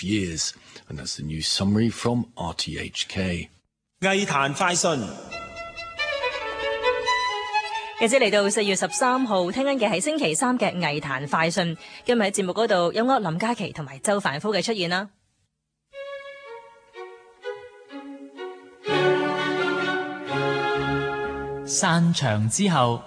years. And that's the news summary from RTHK. 藝壇快訊， 日子嚟到4月13號，聽緊嘅係星期三嘅藝壇快訊。今日喺節目嗰度有我林嘉琪同埋周凡夫嘅出現啦。 散場之後，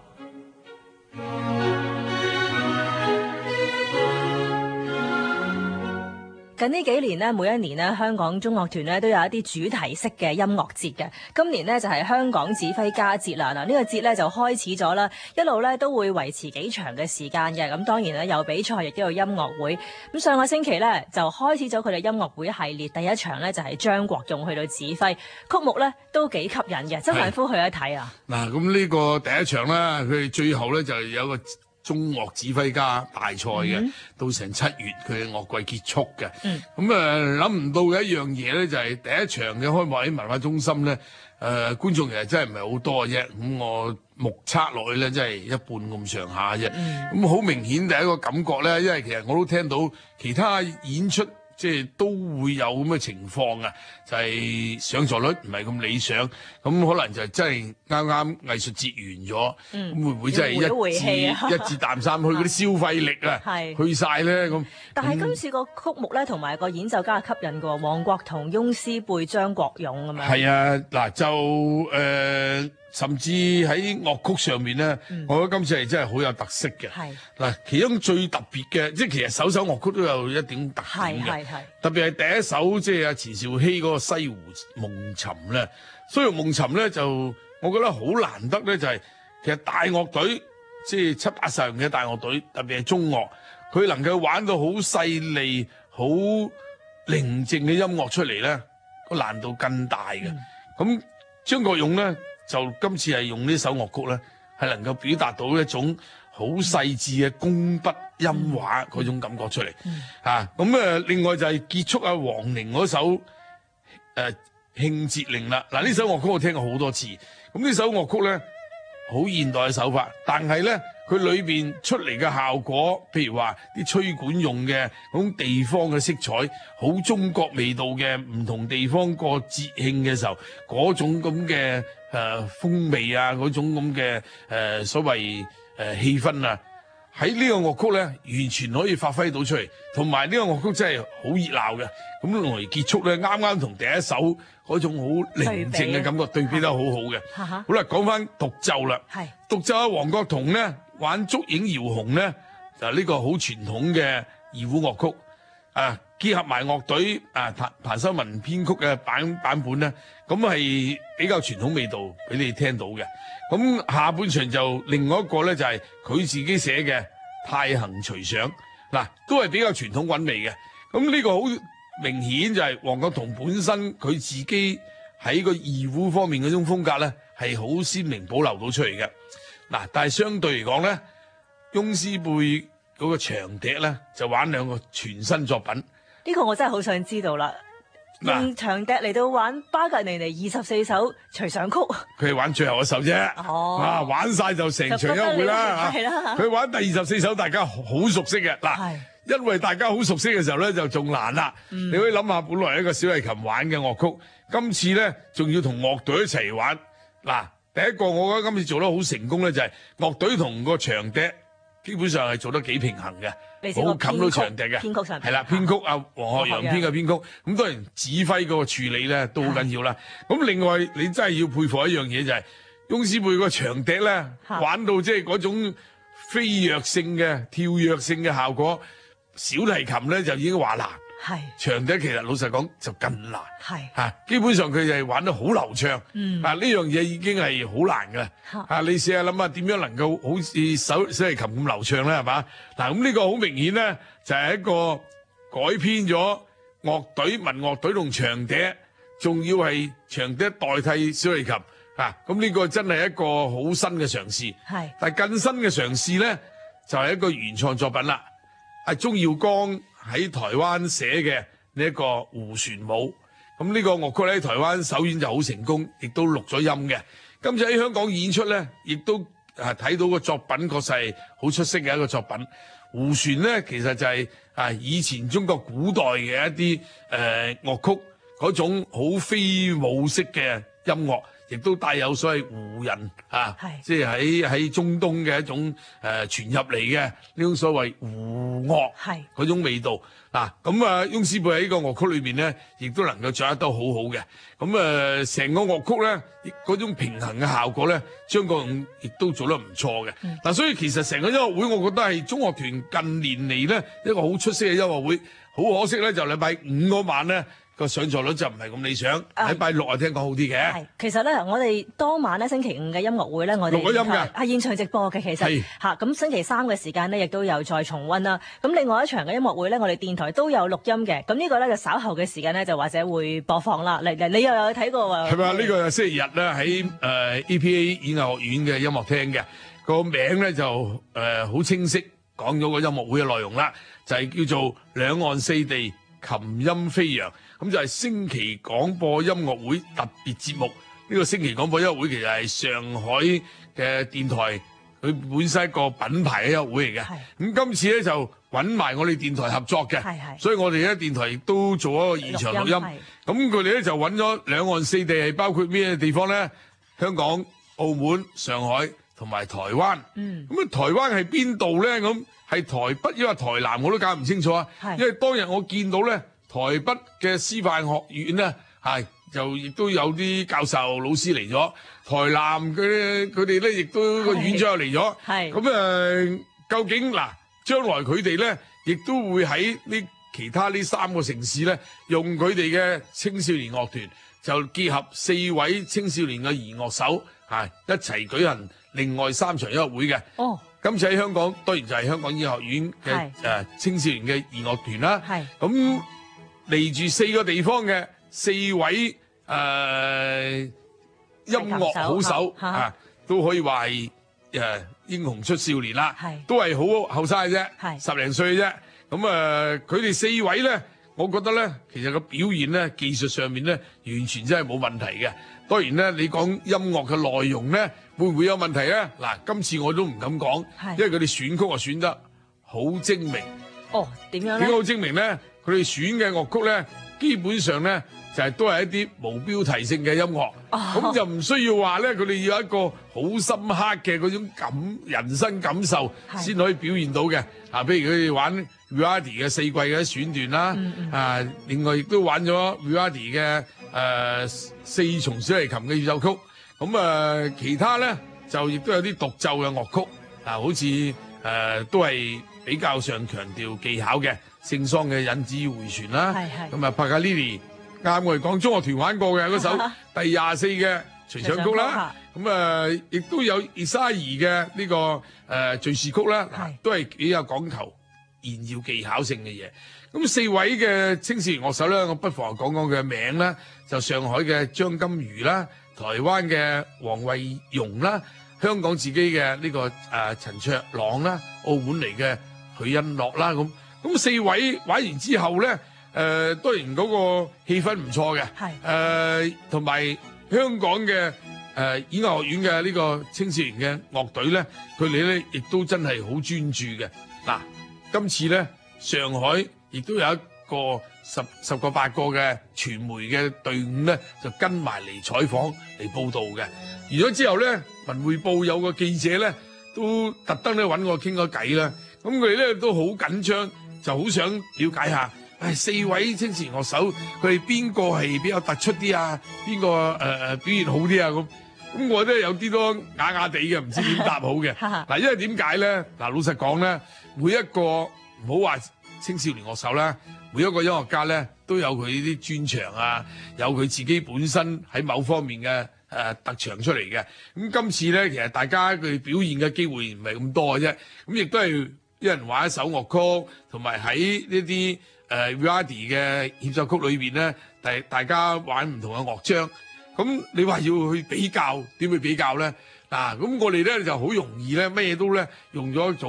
近呢幾年呢，每一年呢，香港中樂團呢都有一啲主題式嘅音樂節嘅。今年呢，就係香港指揮家節啦。嗱，呢個節呢，就開始咗啦，一路呢都會維持幾長嘅時間嘅。咁當然呢，有比賽，亦都有音樂會。咁上個星期呢，就開始咗佢哋音樂會系列，第一場呢，就係張國勇去到指揮，曲目呢都幾吸引嘅。周凡夫去一睇啊！ 嗱，咁呢個第一場啦，佢哋最後咧就有個中樂指揮家大賽嘅，到成7月佢嘅樂季結束嘅。咁諗唔到嘅一樣嘢咧，就係第一場嘅開幕喺文化中心咧，觀眾其實真係唔係好多嘅啫。咁我目測落去咧，真係一半咁上下啫。咁好明顯第一個感覺咧，因為其實我都聽到其他演出。即係都會有咁嘅情況啊，就係上座率唔係咁理想，咁可能就真係啱啱藝術節完咗，咁會唔會真係一至淡三去嗰啲消費力啊，去晒咧咁？但係今次個曲目咧同埋個演奏家係吸引嘅喎，黃國同、翁思貝、張國勇咁樣。係啊，嗱就甚至喺樂曲上面咧，我覺得今次係真係好有特色嘅。嗱，其中最特別嘅，即係其實首樂曲都有一點特點嘅。特別係第一首，即係阿錢兆禧嗰個《西湖夢尋》咧，《西湖夢尋》咧就我覺得好難得咧，就係其實大樂隊即係70-80人嘅大樂隊，特別係中樂，佢能夠玩到好細膩、好寧靜嘅音樂出嚟咧，個難度更大嘅。咁張國勇咧。就今次係用呢首樂曲咧，係能夠表達到一種好細緻嘅工筆音畫嗰種感覺出嚟。另外就係結束黃寧嗰首慶節令啦。嗱，呢首樂曲我聽過好多次。咁呢首樂曲咧好現代嘅手法，但係咧佢裏邊出嚟嘅效果，譬如話啲吹管用嘅嗰種地方嘅色彩，好中國味道嘅，唔同地方過節慶嘅時候嗰種咁嘅風味啊，嗰種咁嘅所謂氣氛啊，喺呢個樂曲咧完全可以發揮到出嚟，同埋呢個樂曲真係好熱鬧嘅。咁來結束咧，啱啱同第一首嗰種好寧靜嘅感覺對比得好好嘅。好啦，講翻獨奏啦。獨奏啊，黃國同咧玩竹影搖紅咧，就呢個好傳統嘅二胡樂曲啊，結合埋樂隊啊彭修文編曲嘅版本咧，咁係比較傳統味道俾你聽到嘅。咁下半場就另外一個咧，就係佢自己寫嘅《太行隨想》，嗱，都係比較傳統韻味嘅。咁呢個好明顯就係黃國同本身佢自己喺個二胡方面嗰種風格咧，係好鮮明保留到出嚟嘅。嗱，但係相對嚟講咧，翁思貝嗰個長笛咧就玩兩個全新作品。 呢個我真係好想知道啦。用長笛嚟到玩巴格尼尼24首隨想曲， 佢係玩最後一首啫。玩晒就成場一會啦。佢玩第24首，大家好熟悉嘅。嗱，因為大家好熟悉嘅時候咧，就仲難啦。你可以諗下，本來一個小提琴玩嘅樂曲，今次咧仲要同樂隊一齊玩。嗱，第一個我覺得今次做得好成功咧，就係樂隊同個長笛基本上係做得幾平衡嘅，好冚到長笛嘅。編曲上係啦，編曲啊，黃學洋編嘅編曲。咁當然指揮嗰個處理咧都好緊要啦。咁另外你真係要佩服一樣嘢，就係翁思貝個長笛咧玩到即係嗰種飛躍性嘅跳躍性嘅效果，小提琴咧就已經話難。長笛其實老實講就更難。基本上佢就係玩得好流暢。呢樣嘢已經係好難㗎。你試下諗下點樣能夠好似小提琴咁流暢咧，係嘛？嗱，咁呢個好明顯咧，就係一個改編咗樂隊、民樂隊同長笛，仲要係長笛代替小提琴。咁呢個真係一個好新嘅嘗試。但係更新嘅嘗試咧，就係一個原創作品啦。係鍾耀剛喺台灣寫嘅呢一個《胡旋舞》，咁呢個樂曲咧喺台灣首演就好成功，亦都錄咗音嘅。今次喺香港演出咧，亦都睇到個作品確實係好出色嘅一個作品。《 胡旋咧其實就係以前中國古代嘅一啲樂曲嗰種好飛舞式嘅音樂，亦都帶有所謂胡人即係喺中東嘅一種傳入嚟嘅呢種所謂胡樂嗰種味道。嗱咁翁師貝喺呢個樂曲裏面咧，亦都能夠掌握得好好嘅。咁成個樂曲咧，嗰種平衡嘅效果咧，張國榮亦都做得唔錯嘅。嗱，所以其實成個音樂會，我覺得係中樂團近年嚟咧一個好出色嘅音樂會。好可惜咧，就禮拜五嗰晚咧，個上座率就唔係咁理想。禮拜六聽講好啲嘅。係， 其實咧，我哋當晚咧星期五嘅音樂會咧，我哋錄咗音㗎， 係現場直播嘅。其實咁星期三嘅時間咧，亦都有再重溫啦。咁另外一場嘅音樂會咧，我哋電台都有錄音嘅。咁呢個咧就稍後嘅時間咧，就或者會播放啦。你又有睇過喎？係咪？呢個係星期日咧喺APA 演藝學院嘅音樂廳嘅，個名咧就好清晰講咗個音樂會嘅內容啦，就係叫做兩岸四地琴音飛揚。咁就係星期廣播音樂會特別節目。呢個星期廣播音樂會其實係上海嘅電台佢本身一個品牌嘅音樂會嚟嘅。咁今次咧就揾埋我哋電台合作嘅，所以我哋咧電台亦都做一個現場錄音。咁佢哋咧就揾咗兩岸四地，係包括咩地方咧？香港、澳門、上海同埋台灣。咁台灣係邊度咧？咁係台北，因為台南我都搞唔清楚啊。因為當日我見到咧，台北嘅師範學院咧，就亦都有啲教授老師嚟咗。台南佢哋咧，亦都個院長又嚟咗。咁究竟嗱，將來佢哋咧，亦都會喺其他呢3個城市咧，用佢哋嘅青少年樂團，就結合4位青少年嘅兒樂手，一齊舉行另外3場音樂會嘅。今次喺香港，當然就係香港醫學院嘅青少年嘅兒樂團啦。咁嚟住4個地方嘅4位音樂好手都可以話係英雄出少年啦，都係好後生嘅啫，10零歲嘅啫。咁佢哋4位咧，我覺得咧，其實個表現咧，技術上面咧，完全真係冇問題嘅。當然咧，你講音樂嘅內容咧，會唔會有問題咧？嗱，今次我都唔敢講，因為佢哋選曲啊選得好精明。 點樣咧？ 點解好精明咧？佢哋選嘅樂曲咧，基本上咧都係一啲無標題性嘅音樂，咁就唔需要話咧，佢哋要有一個好深刻嘅嗰種人生感受先可以表現到嘅。譬如佢哋玩 Vivaldi 嘅4季嘅選段啦，另外亦都玩咗 Vivaldi 嘅4重小提琴嘅協奏曲。咁其他咧就亦都有啲獨奏嘅樂曲，好似都係比較上強調技巧嘅，聖桑嘅引子回旋啦，咁帕格尼尼啱我哋講中樂團玩過嘅嗰首第24嘅隨想曲啦，咁亦都有葉沙爾嘅呢個敘事曲啦，都係比較講求炫耀技巧性嘅嘢。咁4位嘅青少年樂手咧，我不妨講講佢嘅名啦，就上海嘅張金如啦，台灣嘅黃慧蓉啦，香港自己嘅呢個陳卓朗啦，澳門嚟嘅許欣樂啦，咁4位玩完之後咧，當然嗰個氣氛唔錯嘅，同埋香港嘅演藝學院嘅呢個青少年嘅樂隊咧，佢哋咧亦都真係好專注嘅。嗱，今次咧上海亦都有一個十個8個嘅傳媒嘅隊伍咧，就跟埋嚟採訪嚟報導嘅。完咗之後咧，文匯報有個記者咧，都特登咧揾我傾咗偈啦。咁佢哋咧都好緊張，就好想了解下，4位青少年樂手佢哋邊個係比較突出啲啊？邊個表現好啲啊？咁我都有啲都啞啞地嘅，唔知點答好嘅。嗱，因為點解咧？嗱，老實講咧，每一個唔好話青少年樂手啦，每一個音樂家咧都有佢啲專長啊，有佢自己本身喺某方面嘅特長出嚟嘅。咁今次咧，其實大家佢表現嘅機會唔係咁多嘅啫。咁亦都係一人玩一首樂曲，同埋喺呢啲Vivaldi 嘅協奏曲裏邊咧，大家玩唔同嘅樂章。咁你話要去比較，點去比較咧？嗱，咁我哋咧就好容易咧，咩都咧用咗一種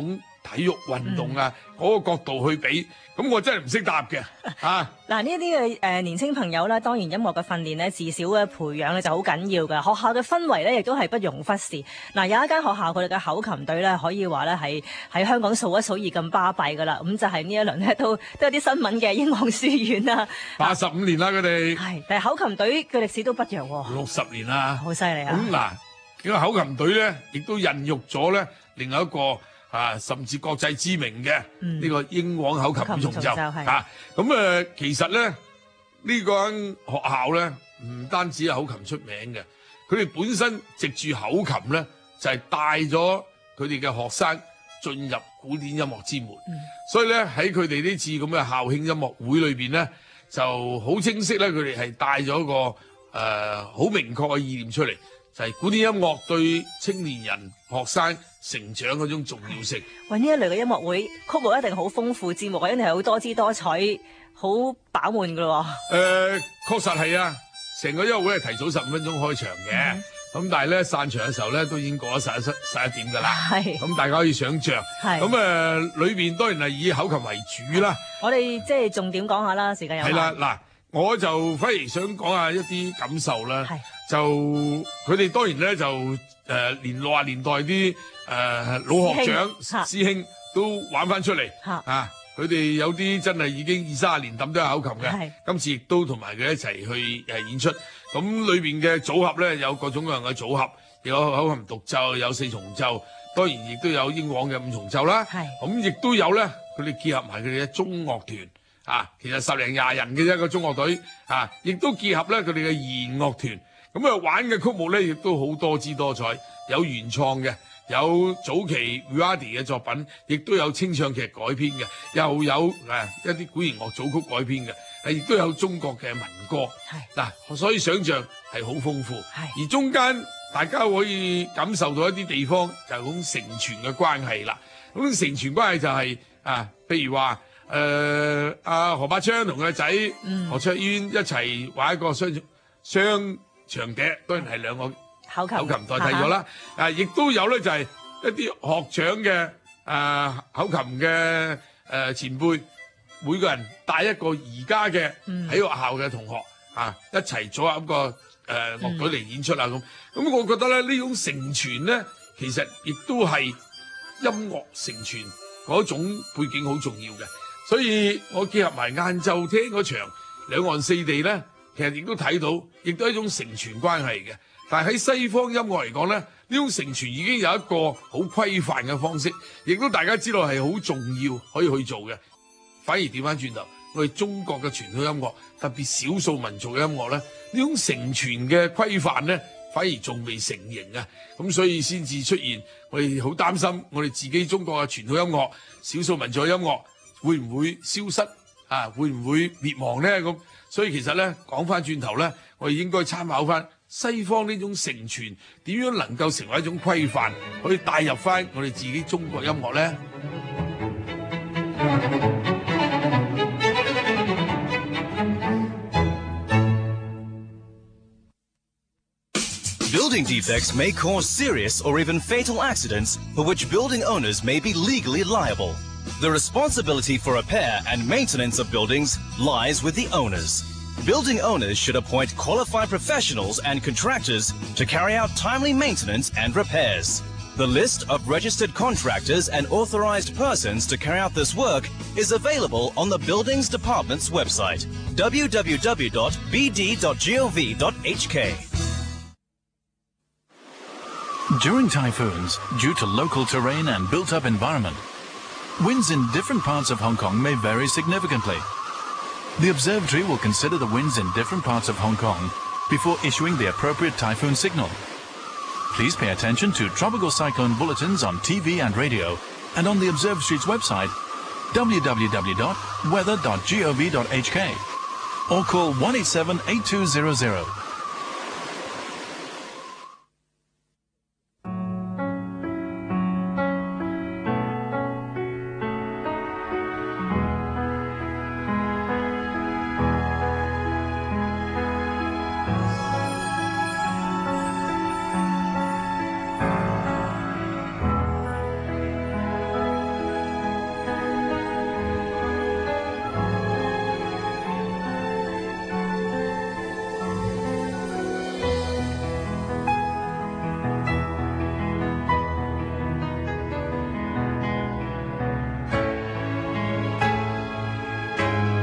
體育運動啊嗰個角度去比，咁我真係唔識答嘅啊！ 嗱，呢啲嘅年青朋友咧，當然音樂嘅訓練咧，自小嘅培養咧就好緊要㗎。學校嘅氛圍咧，亦都係不容忽視。嗱，有一間學校佢哋嘅口琴隊咧，可以話咧係喺香港數一數二咁巴閉㗎啦。咁就係呢一輪咧都有啲新聞嘅英皇書院啦。 85年啦，佢哋係，但係口琴隊嘅歷史都不弱喎。 60年啦， 好犀利啊！ 咁嗱，呢個口琴隊咧，亦都孕育咗咧另外一個甚至國際知名嘅呢個英皇口琴五重奏咁其實咧呢個間學校咧唔單止係口琴出名嘅，佢哋本身藉住口琴咧就係帶咗佢哋嘅學生進入古典音樂之門，所以咧喺佢哋呢次咁嘅校慶音樂會裏邊咧就好清晰咧，佢哋係帶咗個好明確嘅意念出嚟。就係古典音樂對青年人學生成長嗰種重要性。 喂，呢一類嘅音樂會曲目一定好豐富，節目一定係好多姿多彩，好飽滿噶咯。 確實係啊，成個音樂會係提早15分鐘開場嘅，咁但係咧散場嘅時候咧都已經過咗11點㗎啦。係，咁大家可以想像。係，咁裏邊當然係以口琴為主啦。我哋即係重點講下啦，時間有限。係啦，嗱，我就反而想講下一啲感受啦。係。就佢哋當然咧就連60年代啲老學長師兄都玩翻出嚟佢哋有啲真係已經20-30年揼都有口琴嘅，今次亦都同埋佢一齊去演出。咁裏邊嘅組合咧有各種各樣嘅組合，有口琴獨奏，有4重奏，當然亦都有英皇嘅5重奏啦。咁亦都有咧，佢哋結合埋佢哋嘅中樂團其實10零20人嘅一個中樂隊亦都結合咧佢哋嘅弦樂團。咁玩嘅曲目咧，亦都好多姿多彩，有原創嘅，有早期 Vivaldi 嘅作品，亦都有清唱劇改編嘅，又有一啲古絃樂組曲改編嘅，亦都有中國嘅民歌。嗱，所以想像係好豐富。而中間大家可以感受到一啲地方就係咁承傳嘅關係啦。咁承傳關係就係譬如話何百昌同佢個仔何卓淵一齊玩一個雙長笛，當然係兩個口琴代替咗啦。亦都有咧就係一啲學長嘅口琴嘅前輩，每個人帶一個而家嘅喺學校嘅同學一齊組合一個樂隊嚟演出啊咁。咁我覺得咧呢種承傳咧，其實亦都係音樂承傳嗰種背景好重要嘅。所以我結合埋晏晝聽嗰場兩岸四地咧。其實亦都睇到，亦都係一種承傳關係嘅。但係喺西方音樂嚟講咧，呢種承傳已經有一個好規範嘅方式，亦都大家知道係好重要可以去做嘅。反而調翻轉頭，我哋中國嘅傳統音樂，特別少數民族嘅音樂咧，呢種承傳嘅規範咧，反而仲未成型啊。咁所以先至出現，我哋好擔心我哋自己中國嘅傳統音樂、少數民族嘅音樂會唔會消失會唔會滅亡咧咁？所以其實咧講翻轉頭咧，我哋應該參考翻西方呢種承傳，點樣能夠成為一種規範，可以帶入翻我哋自己中國音樂咧。 Building defects may cause serious or even fatal accidents for which building owners may be legally liable. The responsibility for repair and maintenance of buildings lies with the owners. Building owners should appoint qualified professionals and contractors to carry out timely maintenance and repairs. The list of registered contractors and authorized persons to carry out this work is available on the Buildings Department's website, www.bd.gov.hk. During typhoons, due to local terrain and built-up environment, winds in different parts of Hong Kong may vary significantly. The observatory will consider the winds in different parts of Hong Kong before issuing the appropriate typhoon signal. Please pay attention to tropical cyclone bulletins on TV and radio and on the observatory's website www.weather.gov.hk or call 187-8200.